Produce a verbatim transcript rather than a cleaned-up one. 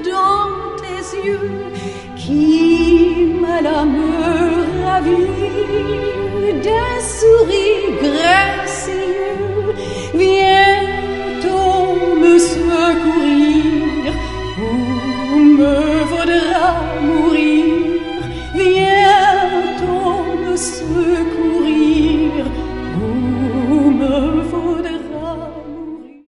dans tes yeux qui mal à me ravir des souris gracieux. Bientôt me secourir ou me vaudra mourir. Bientôt me secourir